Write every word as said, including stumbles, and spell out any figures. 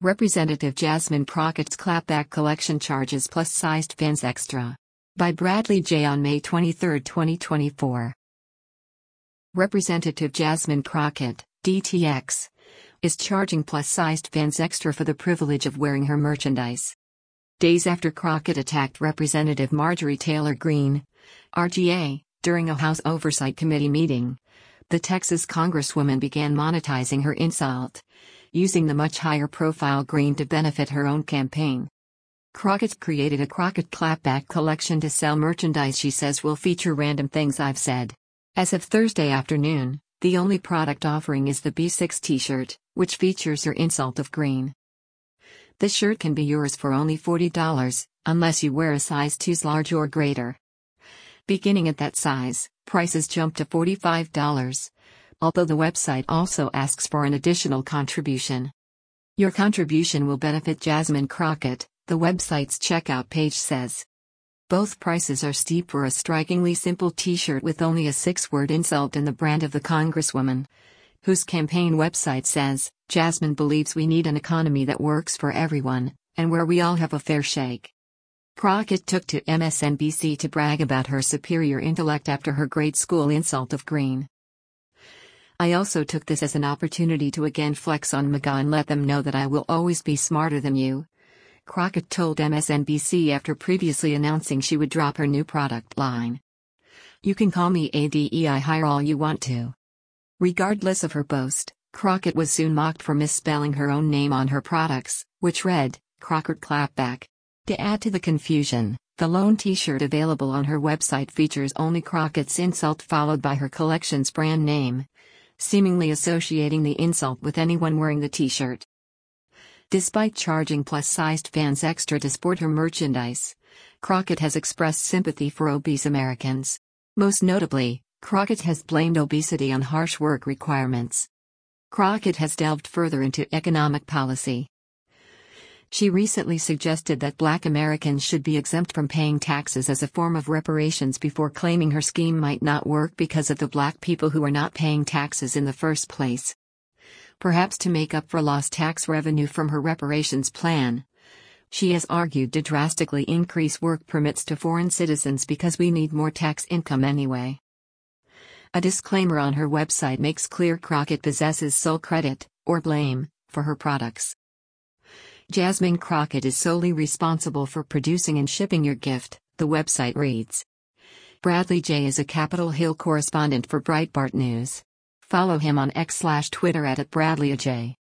Representative Jasmine Crockett's clapback collection charges plus-sized fans extra. By Bradley J. on May twenty-third, twenty twenty-four. Representative Jasmine Crockett, D T X, is charging plus-sized fans extra for the privilege of wearing her merchandise. Days after Crockett attacked Representative Marjorie Taylor Greene, R G A, during a House Oversight Committee meeting, the Texas Congresswoman began monetizing her insult, using the much higher profile Greene to benefit her own campaign. Crockett created a Crockett clapback collection to sell merchandise she says will feature random things I've said. As of Thursday afternoon, the only product offering is the B six t-shirt, which features her insult of Greene. The shirt can be yours for only forty dollars, unless you wear a size two large or greater. Beginning at that size, prices jump to forty-five dollars, although the website also asks for an additional contribution. Your contribution will benefit Jasmine Crockett, the website's checkout page says. Both prices are steep for a strikingly simple t-shirt with only a six-word insult and the brand of the Congresswoman, whose campaign website says, Jasmine believes we need an economy that works for everyone, and where we all have a fair shake. Crockett took to M S N B C to brag about her superior intellect after her grade school insult of Greene. I also took this as an opportunity to again flex on MAGA and let them know that I will always be smarter than you, Crockett told M S N B C after previously announcing she would drop her new product line. You can call me A D E I hire all you want to. Regardless of her boast, Crockett was soon mocked for misspelling her own name on her products, which read, Crockett Clapback. To add to the confusion, the lone t-shirt available on her website features only Crockett's insult followed by her collection's brand name, seemingly associating the insult with anyone wearing the t-shirt. Despite charging plus-sized fans extra to sport her merchandise, Crockett has expressed sympathy for obese Americans. Most notably, Crockett has blamed obesity on harsh work requirements. Crockett has delved further into economic policy. She recently suggested that Black Americans should be exempt from paying taxes as a form of reparations before claiming her scheme might not work because of the Black people who are not paying taxes in the first place. Perhaps to make up for lost tax revenue from her reparations plan, she has argued to drastically increase work permits to foreign citizens because we need more tax income anyway. A disclaimer on her website makes clear Crockett possesses sole credit, or blame, for her products. Jasmine Crockett is solely responsible for producing and shipping your gift, the website reads. Bradley J. is a Capitol Hill correspondent for Breitbart News. Follow him on X slash Twitter at, at Bradley J.